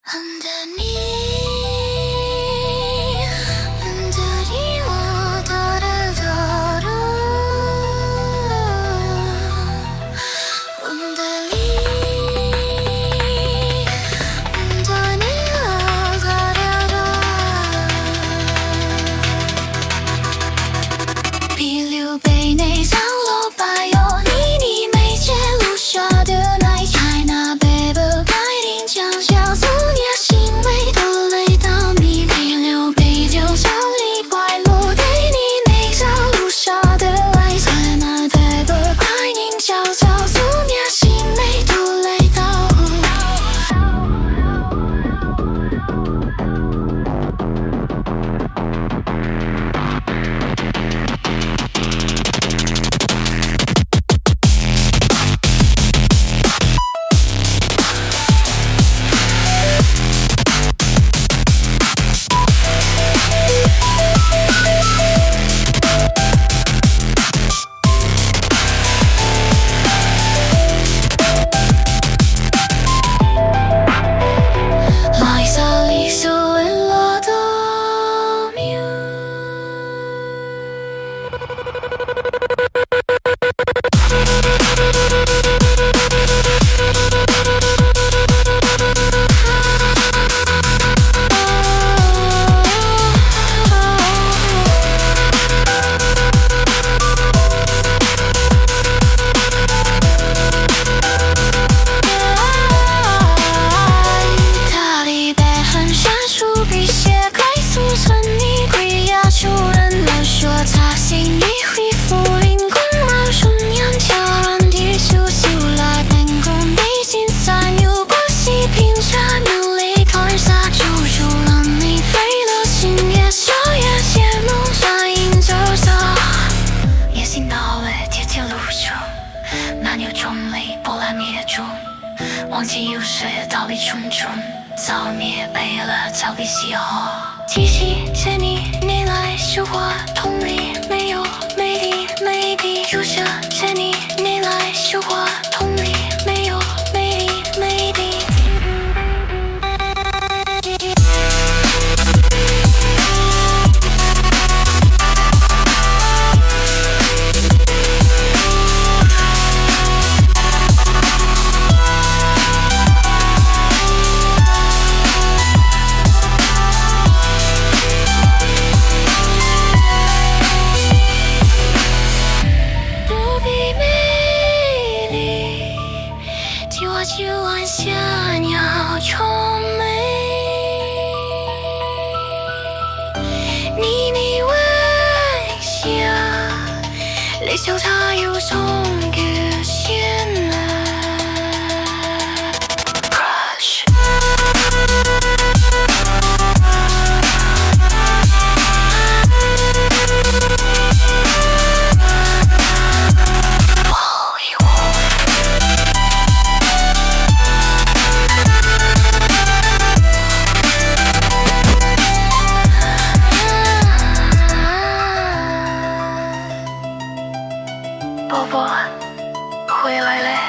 흔들니 흔들리와 다르더라 흔들리 흔들리와 다르더比刘备内上楼拜哟，你没揭露下的那一台那北北盖定江小思念心为都累到你比刘备就像你快乐对你内下路下的爱在那北北盖定江小思念心为都累到忘记有谁道理重重，早灭悲了早离西河。提起见你你来绣花，同里没有美丽美丽如这见你你来绣花，同里没有美丽美丽。今晚下鸟虫美，你微笑，泪笑它有种个鲜奶。波波，回来了。